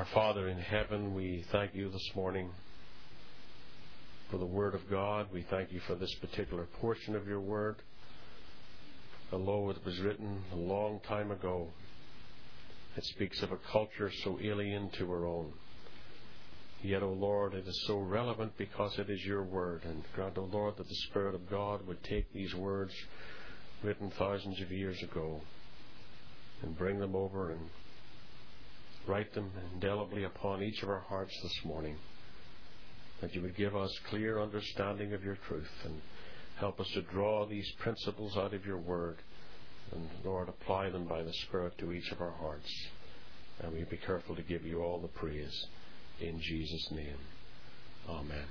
Our Father in heaven, we thank you this morning for the Word of God. We thank you for this particular portion of your Word. Although it was written a long time ago, it speaks of a culture so alien to our own. Yet, O Lord, it is so relevant because it is your Word. And grant, O Lord, that the Spirit of God would take these words written thousands of years ago and bring them over and write them indelibly upon each of our hearts this morning, that you would give us clear understanding of your truth and help us to draw these principles out of your word and, Lord, apply them by the Spirit to each of our hearts. And we be careful to give you all the praise in Jesus' name. Amen.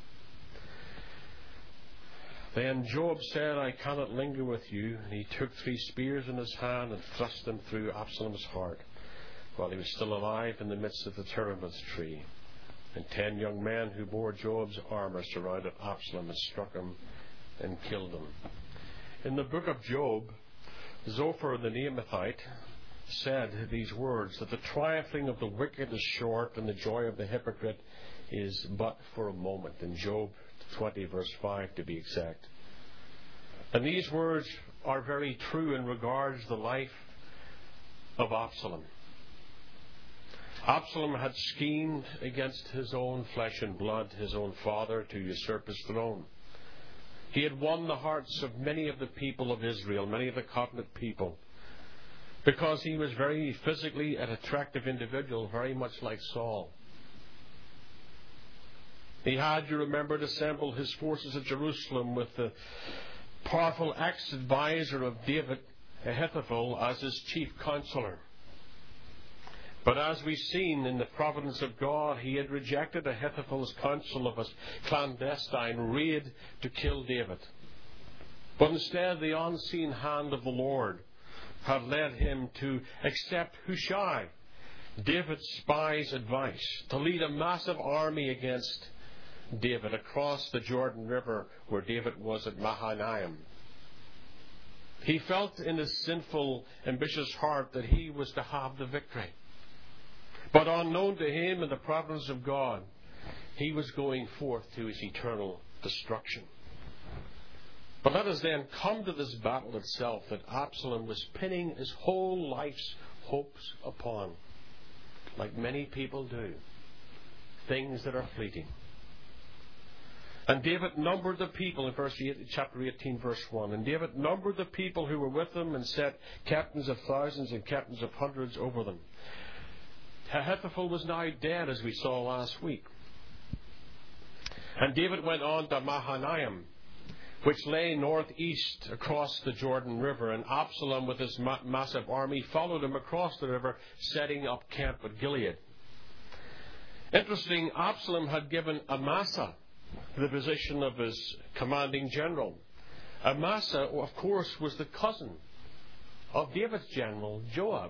Then Job said, I cannot linger with you. And he took 3 spears in his hand and thrust them through Absalom's heart, while he was still alive in the midst of the terebinth tree. And 10 young men who bore Job's armor surrounded Absalom and struck him and killed him. In the book of Job, Zophar the Naamathite said these words, that the triumphing of the wicked is short and the joy of the hypocrite is but for a moment. In Job 20 verse 5 to be exact. And these words are very true in regards to the life of Absalom. Absalom had schemed against his own flesh and blood, his own father, to usurp his throne. He had won the hearts of many of the people of Israel, many of the covenant people, because he was very physically an attractive individual, very much like Saul. He had, you remember, assembled his forces at Jerusalem with the powerful ex-advisor of David, Ahithophel, as his chief counselor. But as we've seen in the providence of God, he had rejected Ahithophel's counsel of a clandestine raid to kill David. But instead, the unseen hand of the Lord had led him to accept Hushai, David's spy's advice, to lead a massive army against David across the Jordan River where David was at Mahanaim. He felt in his sinful, ambitious heart that he was to have the victory. But unknown to him in the providence of God, he was going forth to his eternal destruction. But let us then come to this battle itself that Absalom was pinning his whole life's hopes upon, like many people do, things that are fleeting. And David numbered the people in chapter 18, verse 1. And David numbered the people who were with him and set captains of thousands and captains of hundreds over them. Ahithophel was now dead, as we saw last week. And David went on to Mahanaim, which lay northeast across the Jordan River. And Absalom, with his massive army, followed him across the river, setting up camp at Gilead. Interesting, Absalom had given Amasa the position of his commanding general. Amasa, of course, was the cousin of David's general, Joab.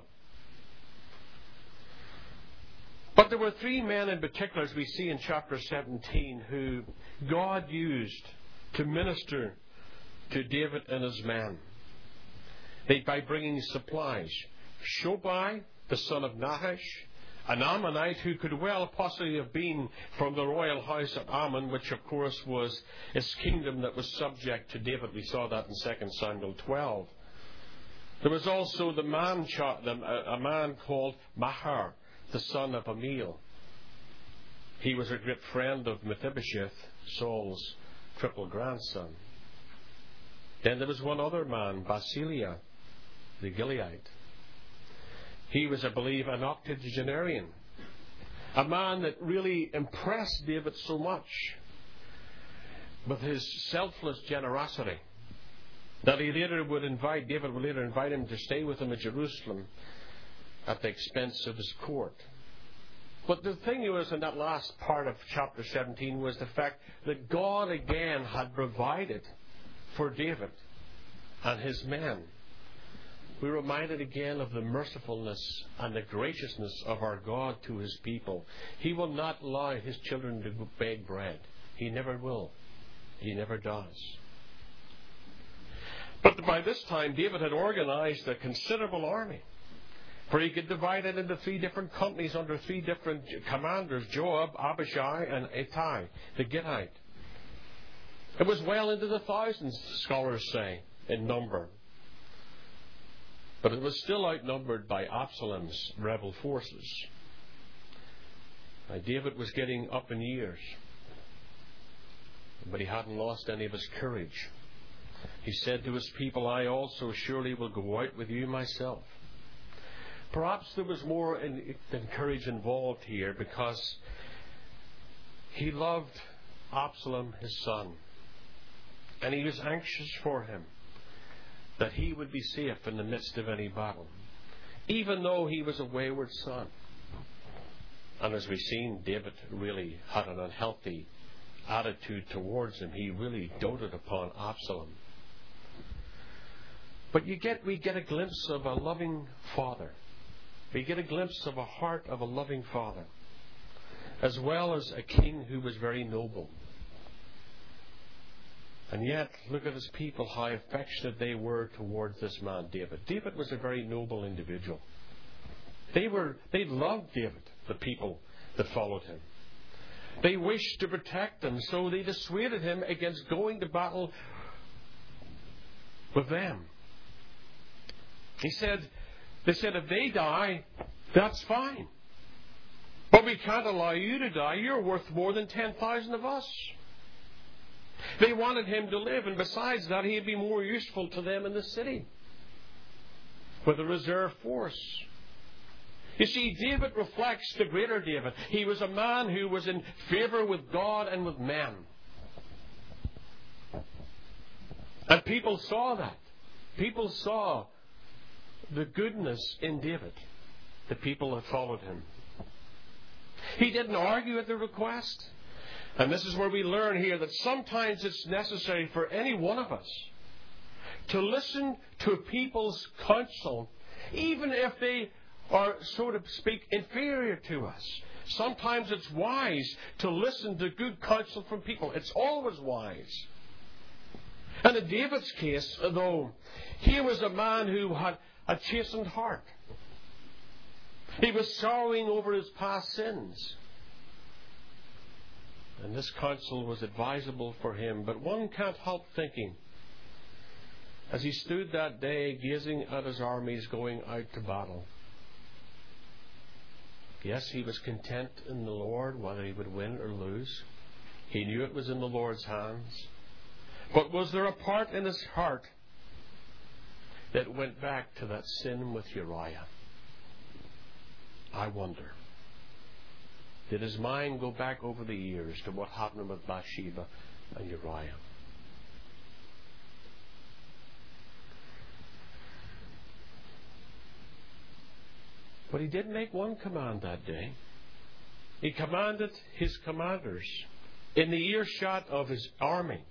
But there were 3 men in particular, as we see in chapter 17, who God used to minister to David and his men by bringing supplies. Shobai, the son of Nahash, an Ammonite who could well possibly have been from the royal house of Ammon, which of course was his kingdom that was subject to David. We saw that in 2 Samuel 12. There was also a man called Mahar, the son of Amiel. He was a great friend of Mephibosheth, Saul's triple grandson. Then there was one other man, Basilia, the Gileadite. He was, I believe, an octogenarian, a man that really impressed David so much with his selfless generosity that David would later invite him to stay with him in Jerusalem at the expense of his court. But the thing was, in that last part of chapter 17, was the fact that God again had provided for David and his men. We're reminded again of the mercifulness and the graciousness of our God to his people. He will not allow his children to beg bread. He never will. He never does. But by this time, David had organized a considerable army. For he could divide it into 3 different companies under 3 different commanders, Joab, Abishai, and Ittai, the Gittite. It was well into the thousands, scholars say, in number. But it was still outnumbered by Absalom's rebel forces. Now, David was getting up in years, but he hadn't lost any of his courage. He said to his people, I also surely will go out with you myself. Perhaps there was more than courage involved here, because he loved Absalom, his son, and he was anxious for him, that he would be safe in the midst of any battle, even though he was a wayward son. And as we've seen, David really had an unhealthy attitude towards him. He really doted upon Absalom. But we get a glimpse of a loving father. We get a glimpse of a heart of a loving father, as well as a king who was very noble. And yet, look at his people, how affectionate they were towards this man, David. David was a very noble individual. They loved David, the people that followed him. They wished to protect him, so they dissuaded him against going to battle with them. They said, if they die, that's fine. But we can't allow you to die. You're worth more than 10,000 of us. They wanted him to live, and besides that, he'd be more useful to them in the city with a reserve force. You see, David reflects the greater David. He was a man who was in favor with God and with men. And people saw that. People saw the goodness in David, the people that followed him. He didn't argue at the request. And this is where we learn here that sometimes it's necessary for any one of us to listen to people's counsel, even if they are, so to speak, inferior to us. Sometimes it's wise to listen to good counsel from people. It's always wise. And in David's case, though, he was a man who had a chastened heart. He was sorrowing over his past sins. And this counsel was advisable for him. But one can't help thinking, as he stood that day gazing at his armies going out to battle, yes, he was content in the Lord, whether he would win or lose. He knew it was in the Lord's hands. But was there a part in his heart that went back to that sin with Uriah? I wonder. Did his mind go back over the years to what happened with Bathsheba and Uriah? But he did make one command that day. He commanded his commanders in the earshot of his army,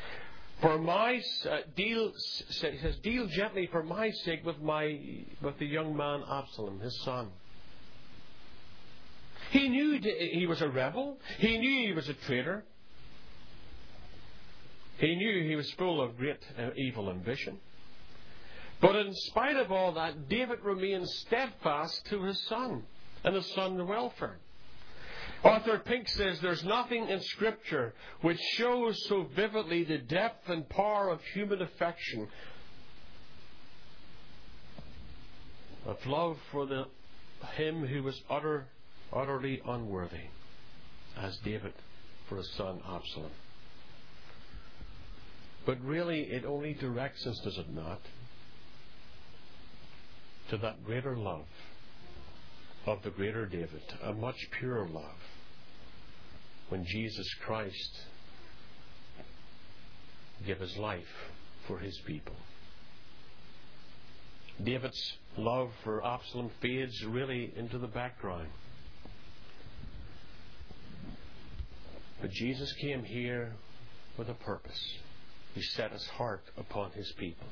deal gently for my sake with the young man Absalom, his son. He knew he was a rebel. He knew he was a traitor. He knew he was full of great evil ambition. But in spite of all that, David remained steadfast to his son and his son's welfare. Arthur Pink says there's nothing in Scripture which shows so vividly the depth and power of human affection, of love for him who was utterly unworthy, as David for his son Absalom. But really, it only directs us, does it not, to that greater love of the greater David, a much purer love, when Jesus Christ gave his life for his people. David's love for Absalom fades really into the background. But Jesus came here with a purpose. He set his heart upon his people.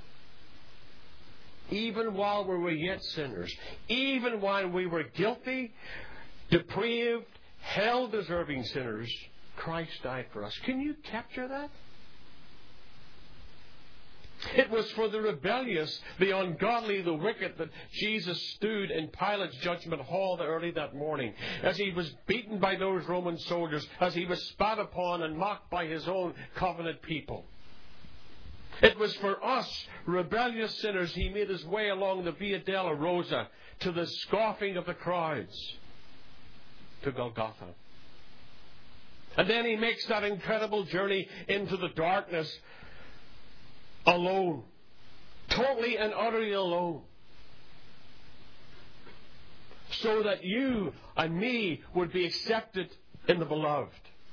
Even while we were yet sinners, even while we were guilty, depraved, hell-deserving sinners, Christ died for us. Can you capture that? It was for the rebellious, the ungodly, the wicked that Jesus stood in Pilate's judgment hall early that morning, as he was beaten by those Roman soldiers, as he was spat upon and mocked by his own covenant people. It was for us, rebellious sinners, he made his way along the Via Dolorosa to the scoffing of the crowds, to Golgotha. And then he makes that incredible journey into the darkness alone, totally and utterly alone, so that you and me would be accepted in the beloved.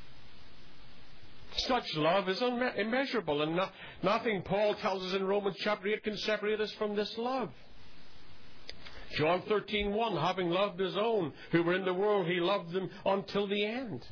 Such love is immeasurable, and nothing, Paul tells us in Romans chapter 8, can separate us from this love. John 13:1, having loved his own who were in the world, he loved them until the end.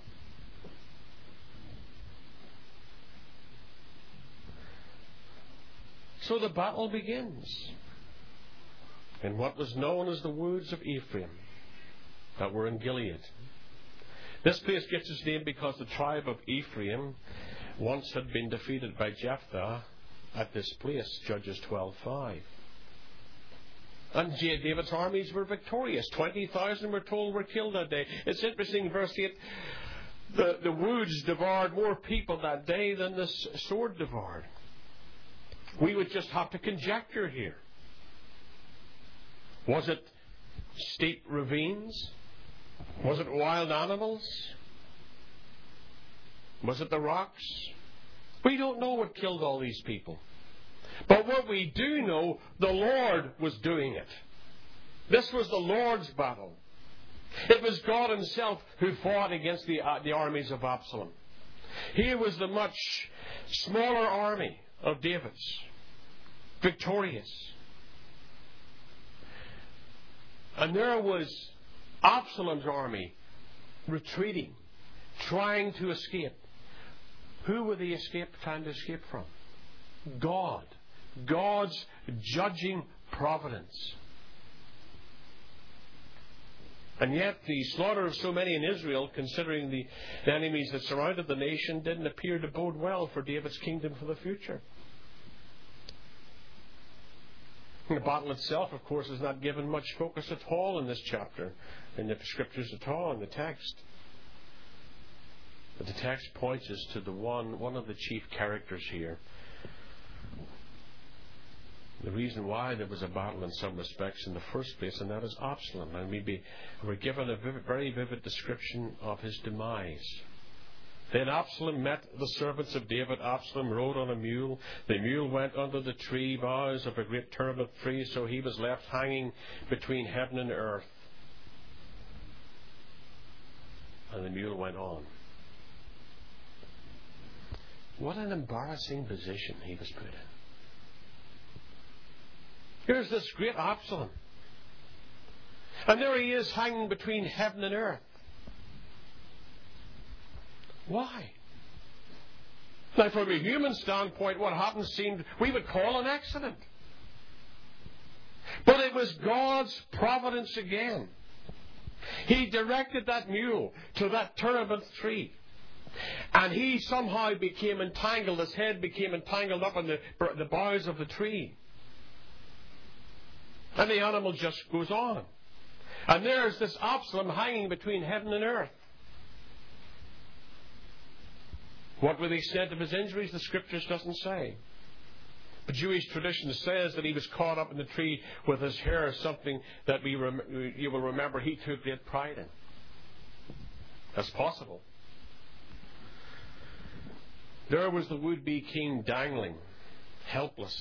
So the battle begins in what was known as the woods of Ephraim that were in Gilead. This place gets its name because the tribe of Ephraim once had been defeated by Jephthah at this place, Judges 12:5. And David's armies were victorious. 20,000 we're told were killed that day. It's interesting, verse 8, the woods devoured more people that day than the sword devoured. We would just have to conjecture here. Was it steep ravines? Was it wild animals? Was it the rocks? We don't know what killed all these people. But what we do know, the Lord was doing it. This was the Lord's battle. It was God himself who fought against the armies of Absalom. Here was the much smaller army of David's, victorious. And there was Absalom's army retreating, trying to escape. Who were they trying to escape from? God. God's judging providence. And yet the slaughter of so many in Israel, considering the enemies that surrounded the nation, didn't appear to bode well for David's kingdom for the future. The battle itself, of course, is not given much focus at all in this chapter, in the scriptures at all, in the text. But the text points us to one of the chief characters here. The reason why there was a battle in some respects in the first place, and that is Absalom. And we're given a very vivid description of his demise. Then Absalom met the servants of David. Absalom rode on a mule. The mule went under the tree boughs of a great terebinth tree, so he was left hanging between heaven and earth. And the mule went on. What an embarrassing position he was put in. Here's this great Absalom. And there he is hanging between heaven and earth. Why? Now, from a human standpoint, what happened seemed we would call an accident. But it was God's providence again. He directed that mule to that terebinth tree. And he somehow became entangled, his head became entangled up in the boughs of the tree. And the animal just goes on. And there's this Absalom hanging between heaven and earth. What were the extent of his injuries? The scriptures doesn't say. But Jewish tradition says that he was caught up in the tree with his hair, something that you will remember he took great pride in. That's possible. There was the would-be king dangling, helpless.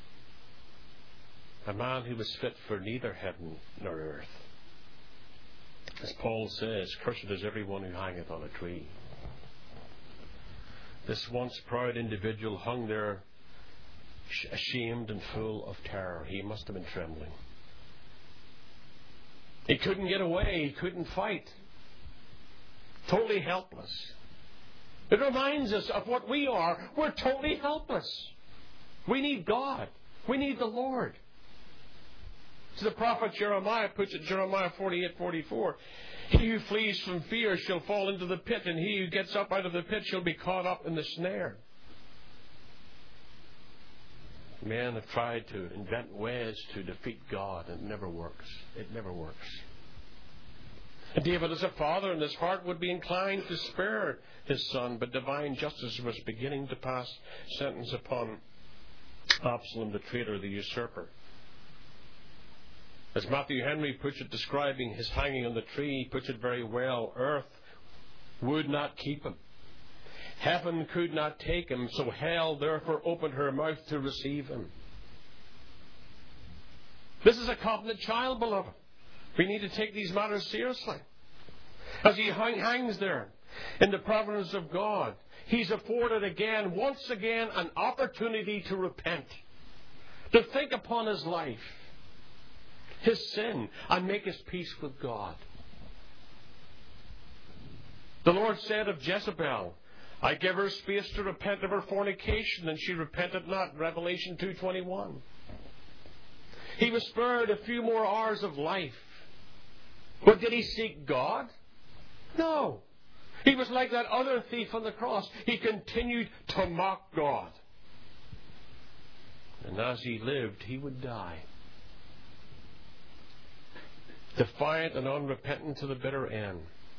A man who was fit for neither heaven nor earth. As Paul says, cursed is everyone who hangeth on a tree. This once proud individual hung there ashamed and full of terror. He must have been trembling. He couldn't get away. He couldn't fight. Totally helpless. It reminds us of what we are. We're totally helpless. We need God. We need the Lord. So the prophet Jeremiah puts it, Jeremiah 48:44. He who flees from fear shall fall into the pit, and he who gets up out of the pit shall be caught up in the snare. Men have tried to invent ways to defeat God, and it never works. It never works. And David, as a father, in his heart would be inclined to spare his son, but divine justice was beginning to pass sentence upon Absalom, the traitor, the usurper. As Matthew Henry puts it, describing his hanging on the tree, he puts it very well. Earth would not keep him. Heaven could not take him, so hell therefore opened her mouth to receive him. This is a covenant child, beloved. We need to take these matters seriously. As he hangs there in the providence of God, he's afforded once again, an opportunity to repent, to think upon his life, his sin, and make his peace with God. The Lord said of Jezebel, I gave her space to repent of her fornication, and she repented not. Revelation 2:21. He was spared a few more hours of life. But did he seek God? No. He was like that other thief on the cross. He continued to mock God. And as he lived, he would die. Defiant and unrepentant to the bitter end.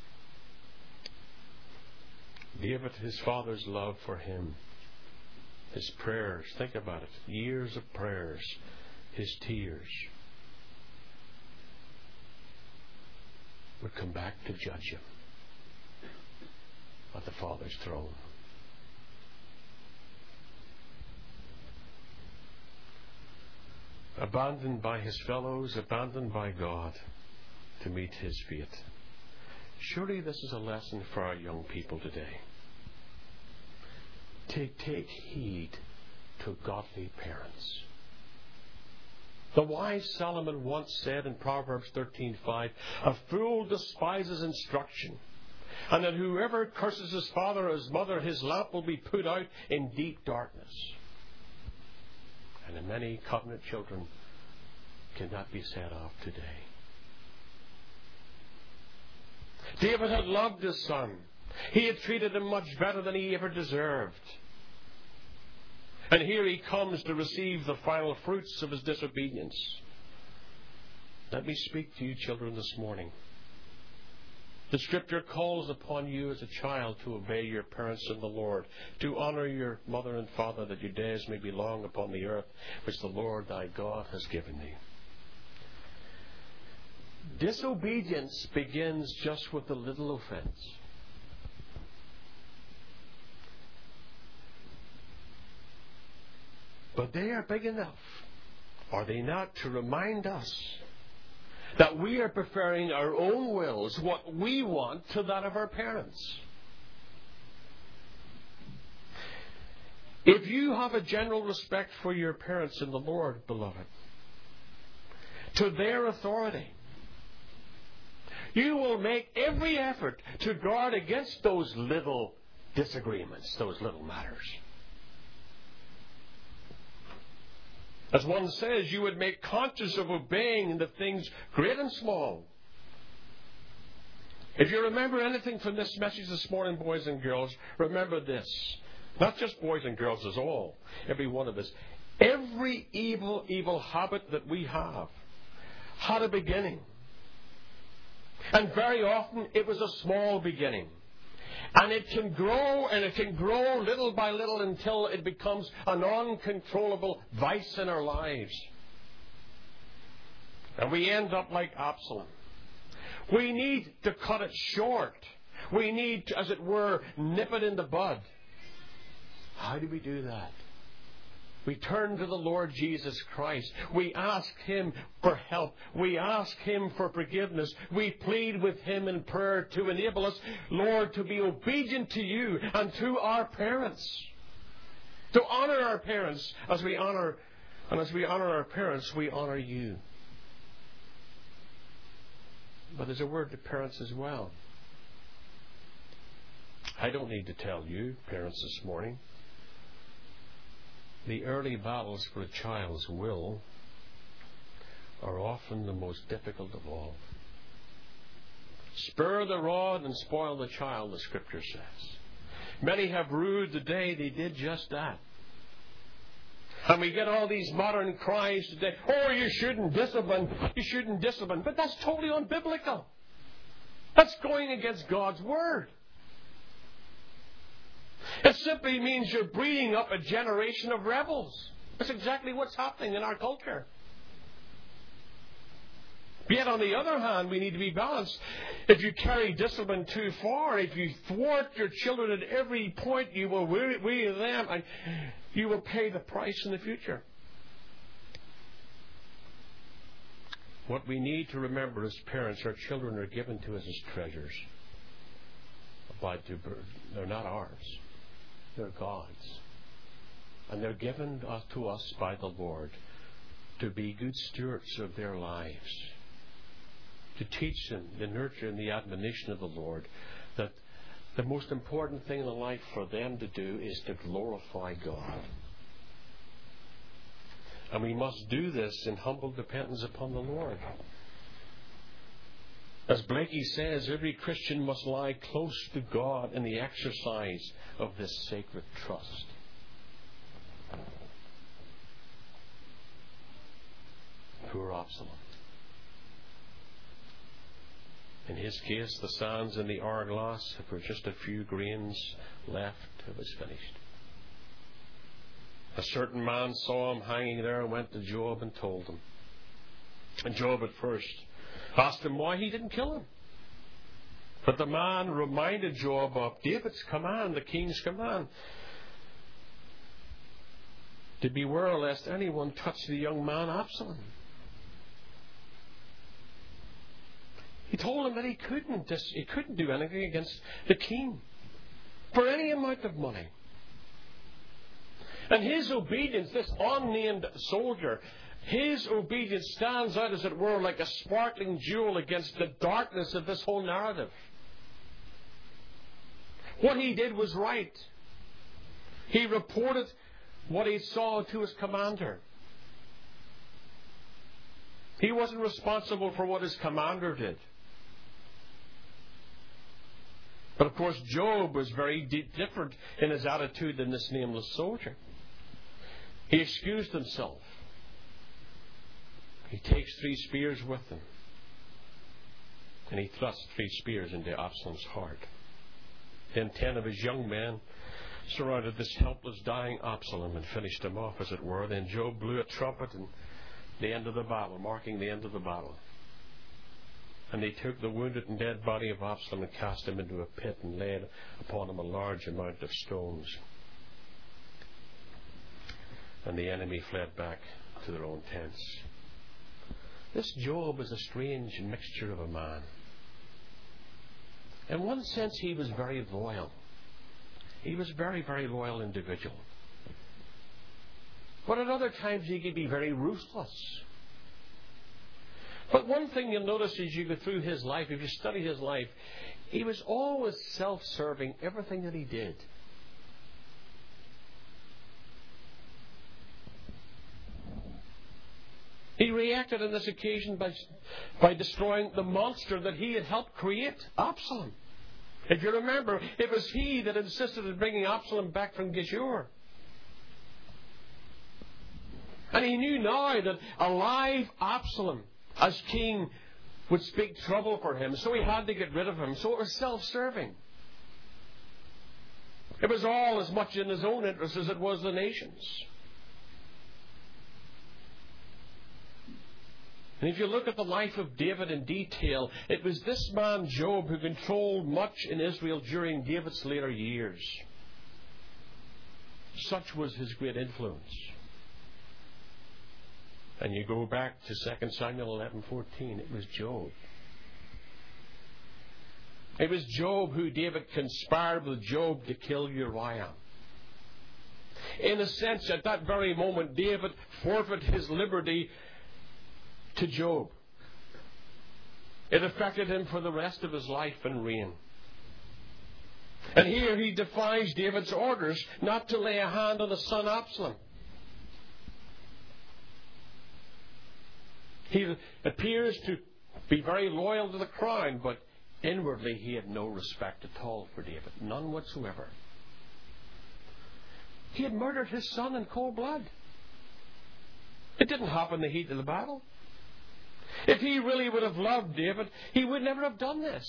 David, his father's love for him, his prayers, think about it, years of prayers, his tears, would come back to judge him at the Father's throne. Abandoned by his fellows, abandoned by God to meet his fate. Surely this is a lesson for our young people today. Take heed to godly parents. The wise Solomon once said in Proverbs 13:5, a fool despises instruction, and that whoever curses his father or his mother, his lamp will be put out in deep darkness. And many covenant children cannot be set off today. David had loved his son. He had treated him much better than he ever deserved. And here he comes to receive the final fruits of his disobedience. Let me speak to you, children, this morning. The Scripture calls upon you as a child to obey your parents in the Lord, to honor your mother and father, that your days may be long upon the earth, which the Lord thy God has given thee. Disobedience begins just with a little offense. But they are big enough, are they not, to remind us that we are preferring our own wills, what we want, to that of our parents. If you have a general respect for your parents in the Lord, beloved, to their authority, you will make every effort to guard against those little disagreements, those little matters. As one says, you would make conscious of obeying in the things great and small. If you remember anything from this message this morning, boys and girls, remember this. Not just boys and girls, as all. Every one of us. Every evil habit that we have had a beginning. And very often it was a small beginning. And it can grow, and it can grow little by little until it becomes an uncontrollable vice in our lives. And we end up like Absalom. We need to cut it short. We need to, as it were, nip it in the bud. How do we do that? We turn to the Lord Jesus Christ. We ask Him for help. We ask Him for forgiveness. We plead with Him in prayer to enable us, Lord, to be obedient to You and to our parents. To honor our parents as we honor our parents, we honor You. But there's a word to parents as well. I don't need to tell you, parents, this morning, the early battles for a child's will are often the most difficult of all. Spur the rod and spoil the child, the Scripture says. Many have rued the day they did just that. And we get all these modern cries today, oh, you shouldn't discipline, you shouldn't discipline. But that's totally unbiblical. That's going against God's Word. It simply means you're breeding up a generation of rebels. That's exactly what's happening in our culture. Yet on the other hand, we need to be balanced. If you carry discipline too far, if you thwart your children at every point, you will weary them and you will pay the price in the future. What we need to remember as parents, our children are given to us as treasures. But they're not ours. They're God's. And they're given to us by the Lord to be good stewards of their lives. To teach them the nurture and the admonition of the Lord, that the most important thing in life for them to do is to glorify God. And we must do this in humble dependence upon the Lord. As Blakey says, every Christian must lie close to God in the exercise of this sacred trust. Poor Absalom. In his case, the sands in the hourglass, if there were just a few grains left, it was finished. A certain man saw him hanging there and went to Joab and told him. And Joab at first asked him why he didn't kill him. But the man reminded Joab of David's command, the king's command, to beware lest anyone touch the young man Absalom. He told him that he couldn't do anything against the king for any amount of money. And his obedience, this unnamed soldier, his obedience stands out, as it were, like a sparkling jewel against the darkness of this whole narrative. What he did was right. He reported what he saw to his commander. He wasn't responsible for what his commander did. But of course, Joab was very different in his attitude than this nameless soldier. He excused himself. He takes 3 spears with him. And he thrusts 3 spears into Absalom's heart. Then 10 of his young men surrounded this helpless, dying Absalom and finished him off, as it were. Then Joab blew a trumpet, and the end of the battle, marking the end of the battle. And they took the wounded and dead body of Absalom and cast him into a pit and laid upon him a large amount of stones. And the enemy fled back to their own tents. This Joab is a strange mixture of a man. In one sense, he was very loyal. He was a very, very loyal individual. But at other times, he could be very ruthless. But one thing you'll notice as you go through his life, if you study his life, he was always self-serving, everything that he did. He reacted on this occasion by destroying the monster that he had helped create, Absalom. If you remember, it was he that insisted on bringing Absalom back from Geshur. And he knew now that a live Absalom as king would speak trouble for him, so he had to get rid of him. So it was self-serving. It was all as much in his own interest as it was the nation's. And if you look at the life of David in detail, it was this man Joab who controlled much in Israel during David's later years. Such was his great influence. And you go back to 2 Samuel 11:14, it was Joab. It was Joab who David conspired with Joab to kill Uriah. In a sense, at that very moment, David forfeited his liberty to Joab. It affected him for the rest of his life and reign. And here he defies David's orders not to lay a hand on his son Absalom. He appears to be very loyal to the crown, but inwardly he had no respect at all for David. None whatsoever. He had murdered his son in cold blood. It didn't happen in the heat of the battle. If he really would have loved David, he would never have done this.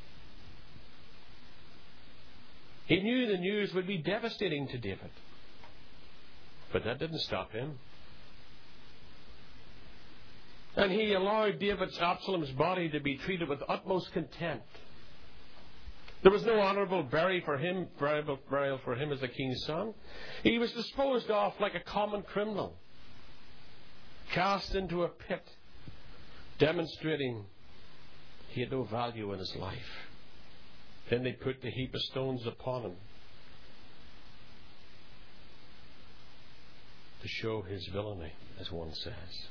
He knew the news would be devastating to David. But that didn't stop him. And he allowed Absalom's body to be treated with utmost contempt. There was no honourable burial for him as the king's son. He was disposed of like a common criminal, cast into a pit, demonstrating he had no value in his life. Then they put the heap of stones upon him to show his villainy, as one says.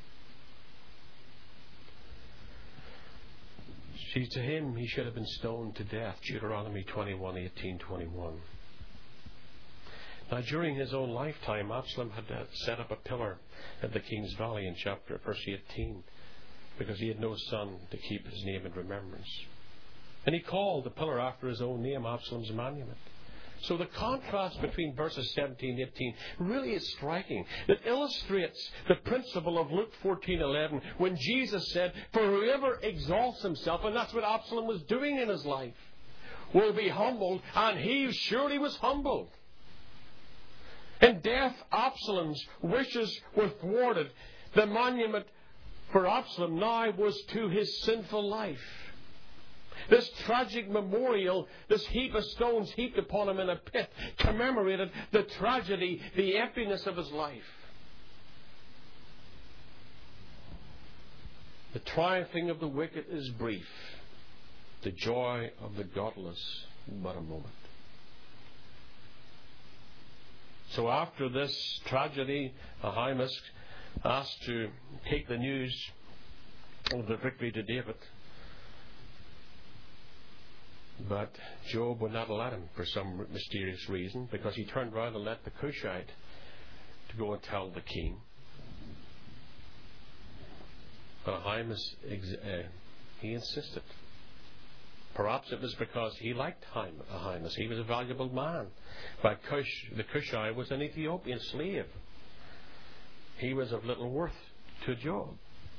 See, to him, he should have been stoned to death. Deuteronomy 21:18-21. Now, during his own lifetime, Absalom had set up a pillar at the King's Valley in verse 18, because he had no son to keep his name in remembrance. And he called the pillar after his own name, Absalom's monument. So the contrast between verses 17 and 18 really is striking. It illustrates the principle of Luke 14:11, when Jesus said, "For whoever exalts himself," and that's what Absalom was doing in his life, "will be humbled," and he surely was humbled. In death, Absalom's wishes were thwarted. The monument for Absalom now was to his sinful life. This tragic memorial, this heap of stones heaped upon him in a pit, commemorated the tragedy, the emptiness of his life. The triumphing of the wicked is brief. The joy of the godless, but a moment. So after this tragedy, Ahimaaz asked to take the news of the victory to David. But Joab would not let him for some mysterious reason, because he turned around and let the Cushite to go and tell the king. But Ahimaaz, he insisted. Perhaps it was because he liked Ahimaaz. He was a valuable man. But the Cushite was an Ethiopian slave. He was of little worth to Joab.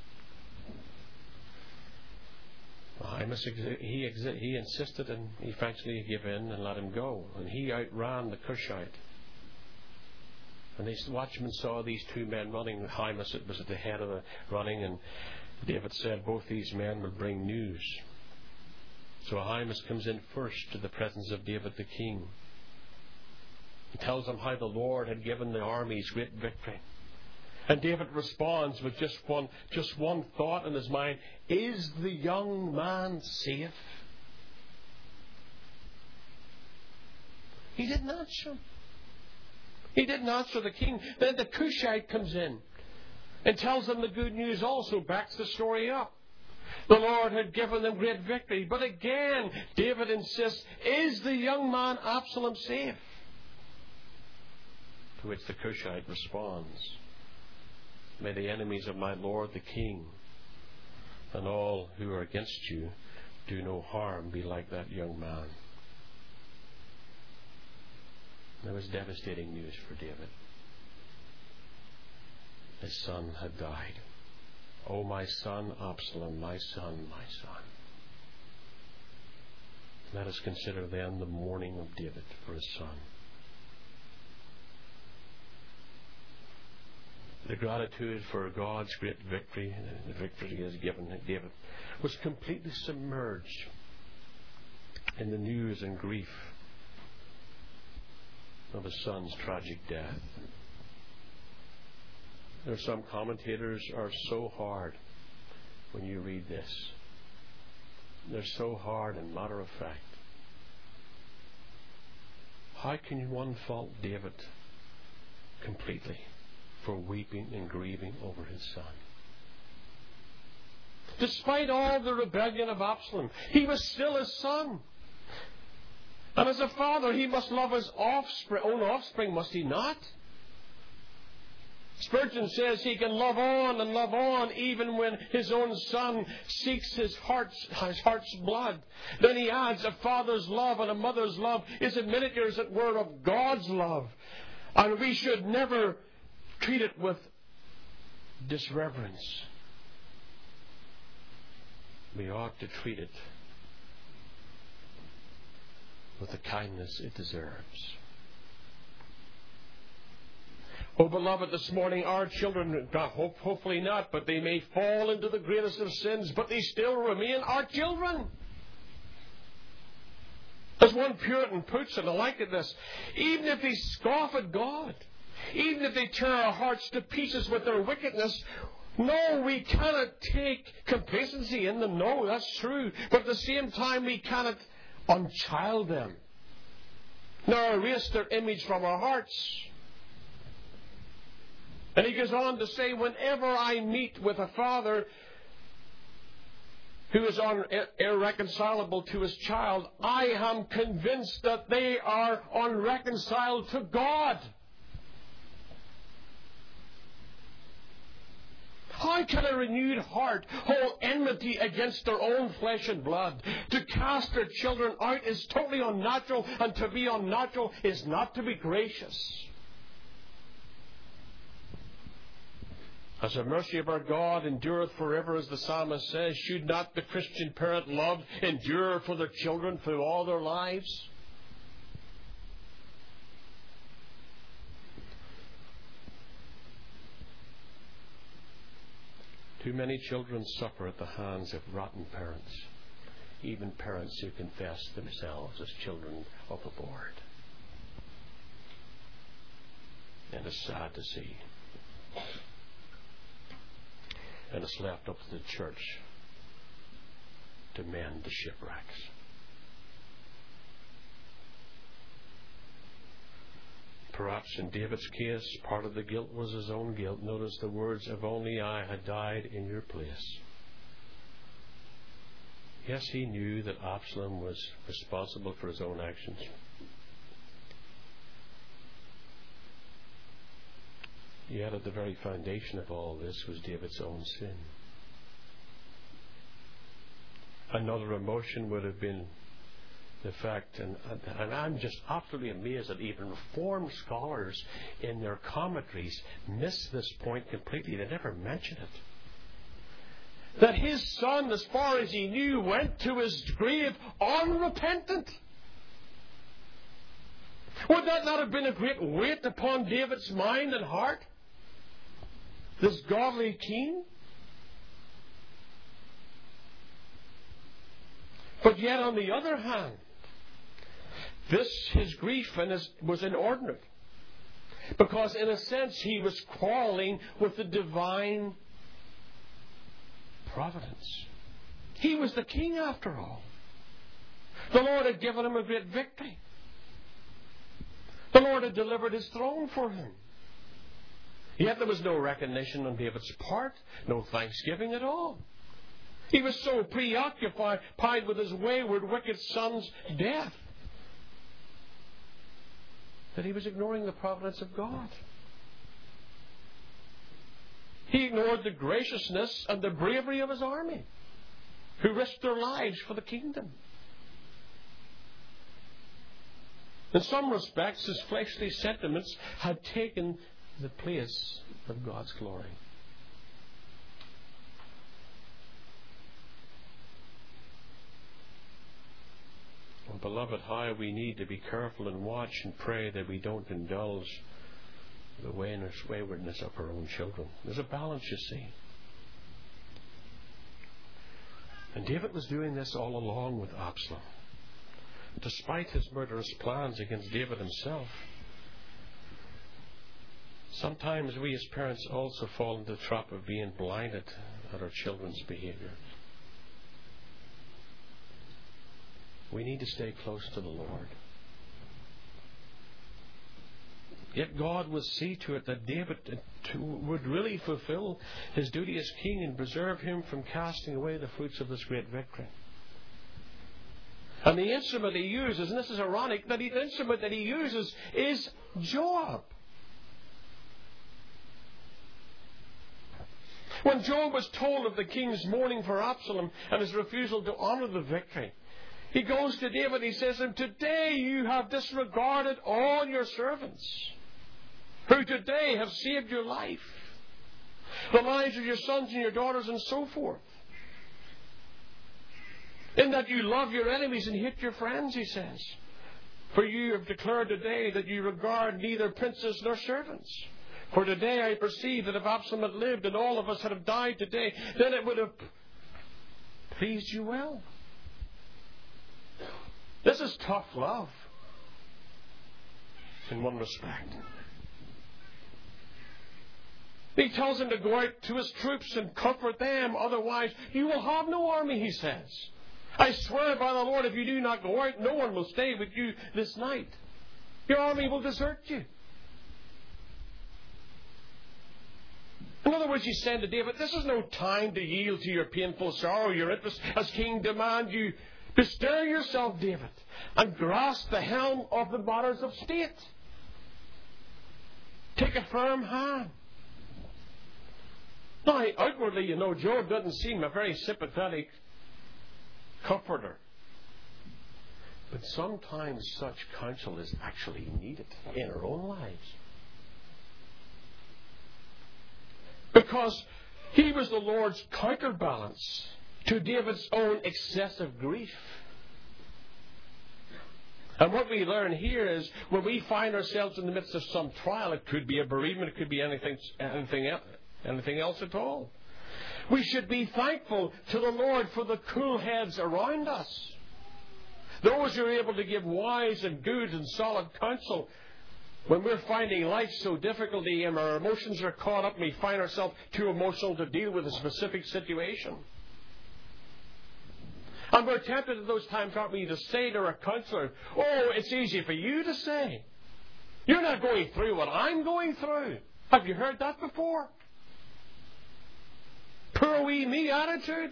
Ahimaaz, he insisted, and eventually he gave in and let him go. And he outran the Cushite. And the watchmen saw these two men running. Ahimaaz was at the head of the running, and David said, "Both these men will bring news." So Ahimaaz comes in first to the presence of David the king. He tells him how the Lord had given the armies great victory. And David responds with just one thought in his mind: is the young man safe? He didn't answer. He didn't answer the king. Then the Cushite comes in and tells them the good news also, backs the story up. The Lord had given them great victory. But again, David insists, is the young man Absalom safe? To which the Cushite responds, "May the enemies of my Lord the King and all who are against you do no harm be like that young man." There was devastating news for David. His son had died. "Oh, my son Absalom, my son, my son." Let us consider then the mourning of David for his son. The gratitude for God's great victory, the victory He has given David, was completely submerged in the news and grief of his son's tragic death. There are some commentators are so hard when you read this. They're so hard and matter of fact. How can one fault David completely for weeping and grieving over his son? Despite all the rebellion of Absalom, he was still his son. And as a father, he must love his own offspring, must he not? Spurgeon says he can love on and love on even when his own son seeks his heart's blood. Then he adds, a father's love and a mother's love is a miniature, as it were, of God's love. And we should never treat it with disreverence, we ought to treat it with the kindness it deserves. Oh, beloved, this morning our children, hopefully not, but they may fall into the greatest of sins, but they still remain our children. As one Puritan puts it, I like it this, even if they scoff at God, even if they tear our hearts to pieces with their wickedness, no, we cannot take complacency in them. No, that's true. But at the same time, we cannot unchild them, nor erase their image from our hearts. And he goes on to say, whenever I meet with a father who is irreconcilable to his child, I am convinced that they are unreconciled to God. How can a renewed heart hold enmity against their own flesh and blood? To cast their children out is totally unnatural, and to be unnatural is not to be gracious. As the mercy of our God endureth forever, as the psalmist says, should not the Christian parent love endure for their children through all their lives? Too many children suffer at the hands of rotten parents, even parents who confess themselves as children of the Lord. And it's sad to see. And it's left up to the church to mend the shipwrecks. Perhaps in David's case, part of the guilt was his own guilt. Notice the words, if only I had died in your place. Yes, he knew that Absalom was responsible for his own actions. Yet at the very foundation of all this was David's own sin. Another emotion would have been the fact, and I'm just absolutely amazed that even Reformed scholars in their commentaries miss this point completely. They never mention it. That his son, as far as he knew, went to his grave unrepentant. Would that not have been a great weight upon David's mind and heart? This godly king? But yet, on the other hand, his grief was inordinate. Because, in a sense, he was quarreling with the divine providence. He was the king, after all. The Lord had given him a great victory. The Lord had delivered his throne for him. Yet there was no recognition on David's part, no thanksgiving at all. He was so preoccupied with his wayward, wicked son's death that he was ignoring the providence of God. He ignored the graciousness and the bravery of his army, who risked their lives for the kingdom. In some respects, his fleshly sentiments had taken the place of God's glory. Well, beloved, how we need to be careful and watch and pray that we don't indulge the waywardness of our own children. There's a balance, you see. And David was doing this all along with Absalom. Despite his murderous plans against David himself. Sometimes we as parents also fall into the trap of being blinded at our children's behavior. We need to stay close to the Lord. Yet God would see to it that David would really fulfill his duty as king and preserve him from casting away the fruits of this great victory. And the instrument he uses, and this is ironic, that the instrument that he uses is Joab. When Joab was told of the king's mourning for Absalom and his refusal to honor the victory, he goes to David and he says to him, today you have disregarded all your servants, who today have saved your life. the lives of your sons and your daughters, and so forth. In that you love your enemies and hate your friends, he says. For you have declared today that you regard neither princes nor servants. For today I perceive that if Absalom had lived and all of us had have died today, then it would have pleased you well. This is tough love, in one respect. He tells him to go out to his troops and comfort them, otherwise you will have no army, he says. I swear by the Lord, if you do not go out, no one will stay with you this night. Your army will desert you. In other words, he's saying to David, this is no time to yield to your painful sorrow. Your interests as king demand you to stir yourself, David, and grasp the helm of the matters of state. Take a firm hand. Now, outwardly, Job doesn't seem a very sympathetic comforter. But sometimes such counsel is actually needed in our own lives. Because he was the Lord's counterbalance to David's own excessive grief. And what we learn here is when we find ourselves in the midst of some trial, it could be a bereavement, it could be anything else at all. We should be thankful to the Lord for the cool heads around us. Those who are able to give wise and good and solid counsel when we're finding life so difficult and our emotions are caught up and we find ourselves too emotional to deal with a specific situation. And we're tempted at those times, aren't we, to say to our counselor, oh, it's easy for you to say. You're not going through what I'm going through. Have you heard that before? Poor wee me attitude.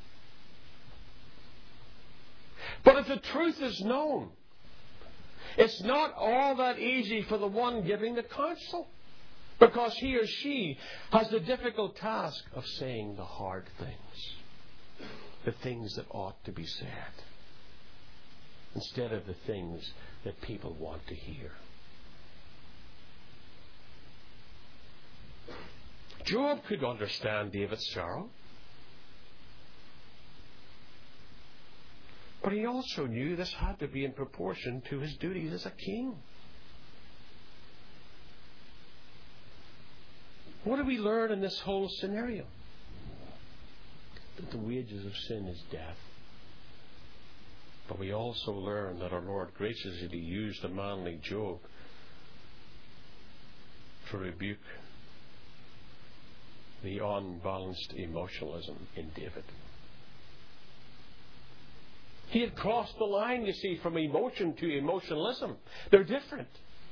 But if the truth is known, it's not all that easy for the one giving the counsel, because he or she has the difficult task of saying the hard things, the things that ought to be said, instead of the things that people want to hear. Job could understand David's sorrow. But he also knew this had to be in proportion to his duties as a king. What do we learn in this whole scenario? That the wages of sin is death. But we also learn that our Lord graciously used a man like Job to rebuke the unbalanced emotionalism in David. He had crossed the line, you see, from emotion to emotionalism. They're different.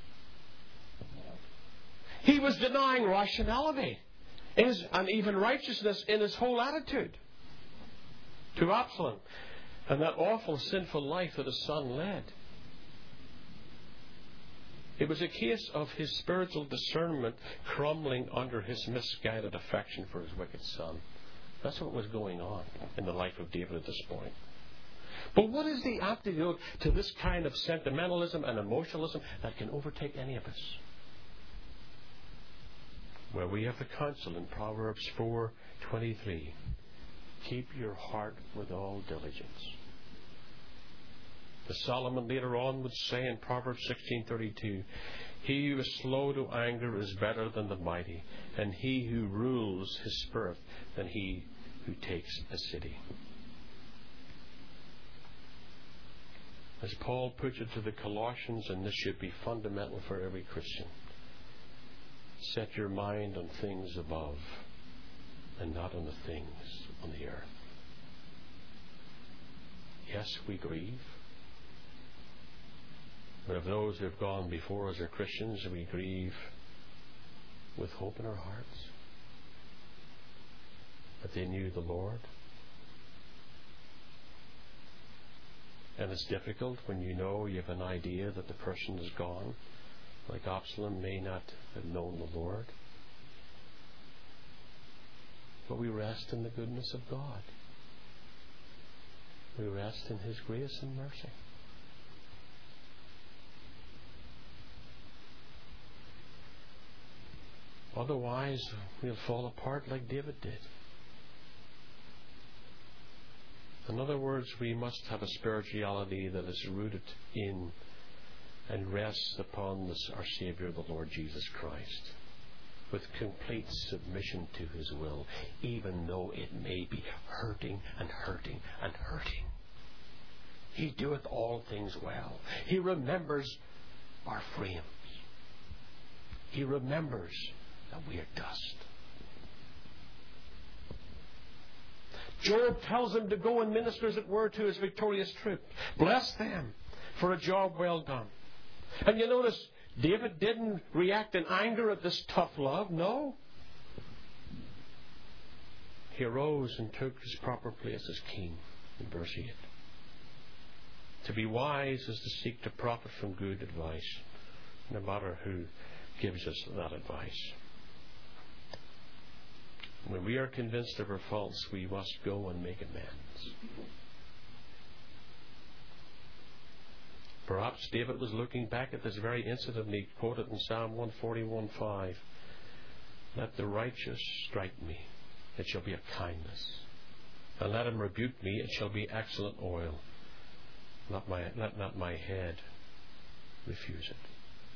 He was denying rationality and even righteousness in his whole attitude to Absalom and that awful sinful life that his son led. It was a case of his spiritual discernment crumbling under his misguided affection for his wicked son. That's what was going on in the life of David at this point. But what is the antidote to this kind of sentimentalism and emotionalism that can overtake any of us? Well, we have the counsel in Proverbs 4:23. Keep your heart with all diligence. As Solomon later on would say in Proverbs 16:32, he who is slow to anger is better than the mighty, and he who rules his spirit than he who takes a city. As Paul puts it to the Colossians, and this should be fundamental for every Christian, set your mind on things above and not on the things on the earth. Yes, we grieve. But of those who have gone before us are Christians, we grieve with hope in our hearts that they knew the Lord. And it's difficult when you know you have an idea that the person is gone, like Absalom may not have known the Lord. But we rest in the goodness of God. We rest in His grace and mercy. Otherwise, we'll fall apart like David did. In other words, we must have a spirituality that is rooted in and rests upon our Savior, the Lord Jesus Christ, with complete submission to His will, even though it may be hurting and hurting and hurting. He doeth all things well. He remembers our frames. He remembers that we are dust. Job tells him to go and minister, as it were, to his victorious troop. Bless them for a job well done. And you notice, David didn't react in anger at this tough love. No. He arose and took his proper place as king in verse 8. To be wise is to seek to profit from good advice, no matter who gives us that advice. When we are convinced of our faults, we must go and make amends. Perhaps David was looking back at this very incident, and he quoted in Psalm 141:5, "Let the righteous strike me, it shall be a kindness. And let him rebuke me, it shall be excellent oil. Let not my head refuse it."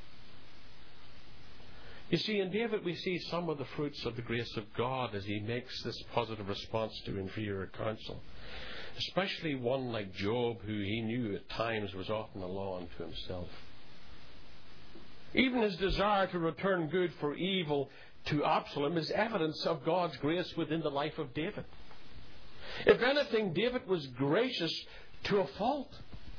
You see, in David we see some of the fruits of the grace of God as he makes this positive response to inferior counsel. Especially one like Job, who he knew at times was often a law unto himself. Even his desire to return good for evil to Absalom is evidence of God's grace within the life of David. If anything, David was gracious to a fault.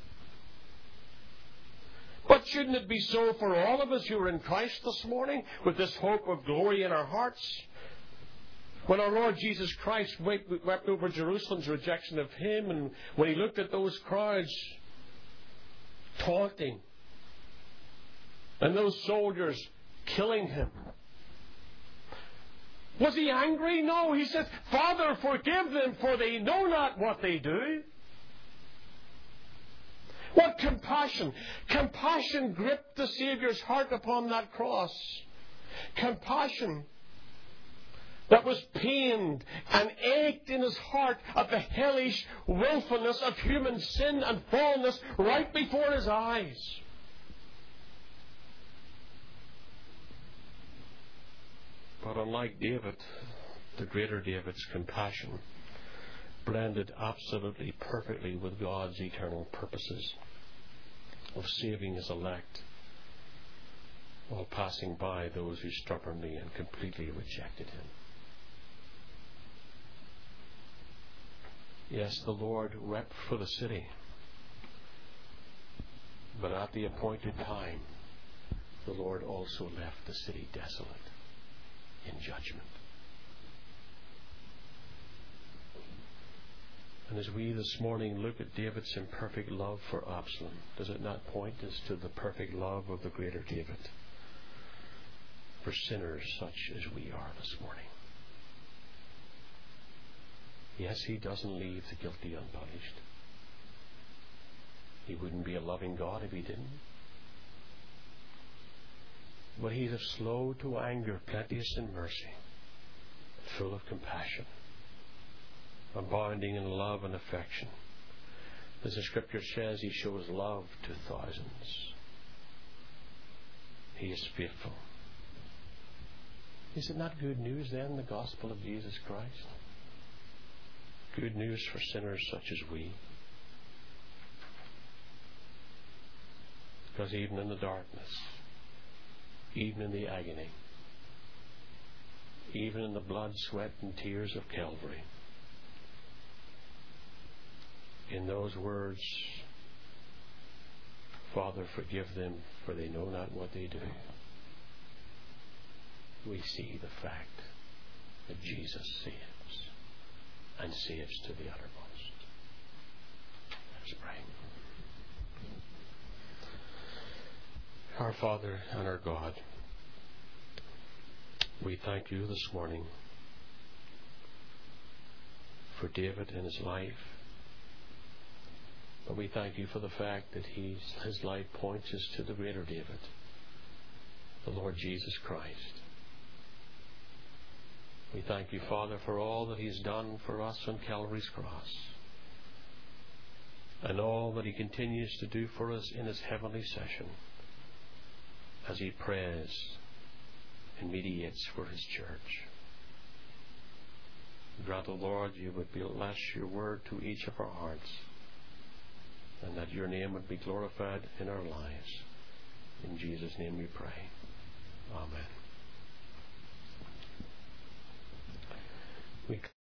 But shouldn't it be so for all of us who are in Christ this morning, with this hope of glory in our hearts? When our Lord Jesus Christ wept over Jerusalem's rejection of Him, and when He looked at those crowds taunting, and those soldiers killing Him, was He angry? No. He said, "Father, forgive them, for they know not what they do." What compassion! Compassion gripped the Saviour's heart upon that cross. Compassion that was pained and ached in His heart at the hellish willfulness of human sin and fallenness right before His eyes. But unlike David, the greater David's compassion blended absolutely perfectly with God's eternal purposes of saving His elect, while passing by those who stubbornly and completely rejected Him. Yes, the Lord wept for the city, but at the appointed time, the Lord also left the city desolate in judgment. And as we this morning look at David's imperfect love for Absalom, does it not point us to the perfect love of the greater David for sinners such as we are this morning? Yes, He doesn't leave the guilty unpunished. He wouldn't be a loving God if He didn't. But He's slow to anger, plenteous in mercy, full of compassion, abounding in love and affection. As the Scripture says, He shows love to thousands. He is faithful. Is it not good news then, the gospel of Jesus Christ? Good news for sinners such as we. Because even in the darkness, even in the agony, even in the blood, sweat, and tears of Calvary, in those words, "Father, forgive them, for they know not what they do," we see the fact that Jesus saves, and saves to the uttermost. Let's pray. Our Father and our God, we thank You this morning for David and his life. But we thank You for the fact that his life points us to the greater David, the Lord Jesus Christ. We thank you, Father, for all that He's done for us on Calvary's cross, and all that He continues to do for us in His heavenly session as He prays and mediates for His church. Grant, O Lord, you would bless your word to each of our hearts, and that your name would be glorified in our lives. In Jesus' name we pray. Amen. We